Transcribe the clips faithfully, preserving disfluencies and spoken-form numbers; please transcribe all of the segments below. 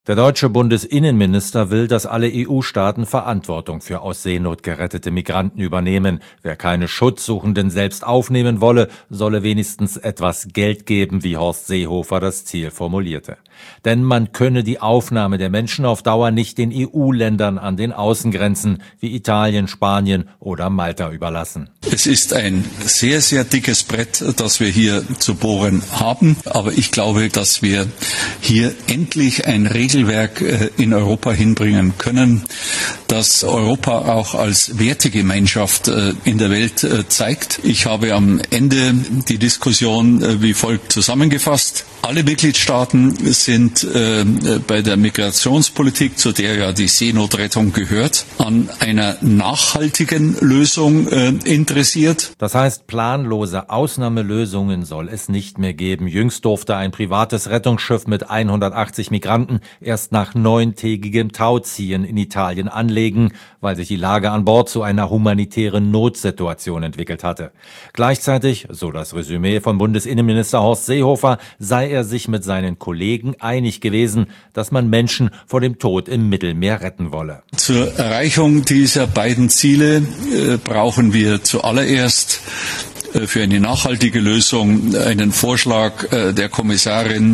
Der deutsche Bundesinnenminister will, dass alle E U-Staaten Verantwortung für aus Seenot gerettete Migranten übernehmen. Wer keine Schutzsuchenden selbst aufnehmen wolle, solle wenigstens etwas Geld geben, wie Horst Seehofer das Ziel formulierte. Denn man könne die Aufnahme der Menschen auf Dauer nicht den E U-Ländern an den Außengrenzen wie Italien, Spanien oder Malta überlassen. Es ist ein sehr, sehr dickes Brett, das wir hier zu bohren haben. Aber ich glaube, dass wir hier endlich ein Regelwerk in Europa hinbringen können, das Europa auch als Wertegemeinschaft in der Welt zeigt. Ich habe am Ende die Diskussion wie folgt zusammengefasst. Alle Mitgliedstaaten sind äh, bei der Migrationspolitik, zu der ja die Seenotrettung gehört, an einer nachhaltigen Lösung äh, interessiert. Das heißt, planlose Ausnahmelösungen soll es nicht mehr geben. Jüngst durfte ein privates Rettungsschiff mit hundertachtzig Migranten erst nach neuntägigem Tauziehen in Italien anlegen, weil sich die Lage an Bord zu einer humanitären Notsituation entwickelt hatte. Gleichzeitig, so das Resümee von Bundesinnenminister Horst Seehofer, sei er sich mit seinen Kollegen einig gewesen, dass man Menschen vor dem Tod im Mittelmeer retten wolle. Zur Erreichung dieser beiden Ziele äh, brauchen wir zuallererst für eine nachhaltige Lösung einen Vorschlag der Kommissarin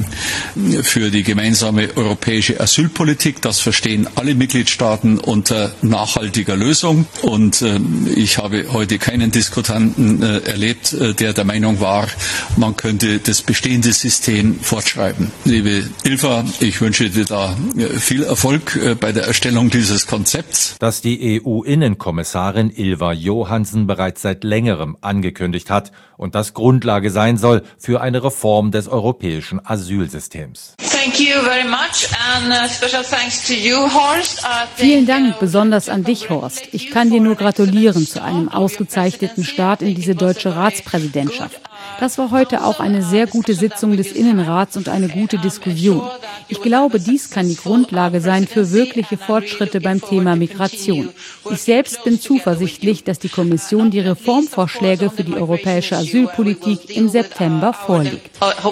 für die gemeinsame europäische Asylpolitik. Das verstehen alle Mitgliedstaaten unter nachhaltiger Lösung. Und ich habe heute keinen Diskutanten erlebt, der der Meinung war, man könnte das bestehende System fortschreiben. Liebe Ilva, ich wünsche dir da viel Erfolg bei der Erstellung dieses Konzepts. Das die E U-Innenkommissarin Ylva Johansson bereits seit längerem angekündigt hat und das Grundlage sein soll für eine Reform des europäischen Asylsystems. Thank you very much and special thanks to you, Horst. Vielen Dank, besonders an dich, Horst. Ich kann dir nur gratulieren zu einem ausgezeichneten Start in diese deutsche Ratspräsidentschaft. Das war heute auch eine sehr gute Sitzung des Innenrats und eine gute Diskussion. Ich glaube, dies kann die Grundlage sein für wirkliche Fortschritte beim Thema Migration. Ich selbst bin zuversichtlich, dass die Kommission die Reformvorschläge für die europäische Asylpolitik im September vorlegt.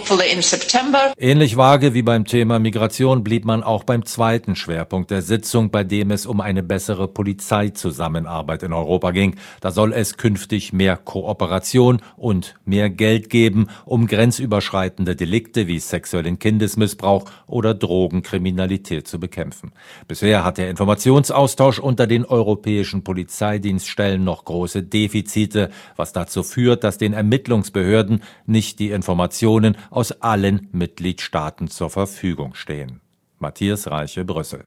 Ähnlich vage wie beim Thema Migration blieb man auch beim zweiten Schwerpunkt der Sitzung, bei dem es um eine bessere Polizeizusammenarbeit in Europa ging. Da soll es künftig mehr Kooperation und mehr Geld geben, um grenzüberschreitende Delikte wie sexuellen Kindesmissbrauch oder Drogenkriminalität zu bekämpfen. Bisher hat der Informationsaustausch unter den europäischen Polizeidienststellen noch große Defizite, was dazu führt, dass den Ermittlungsbehörden nicht die Informationen aus allen Mitgliedstaaten zur Verfügung stehen. Matthias Reiche, Brüssel.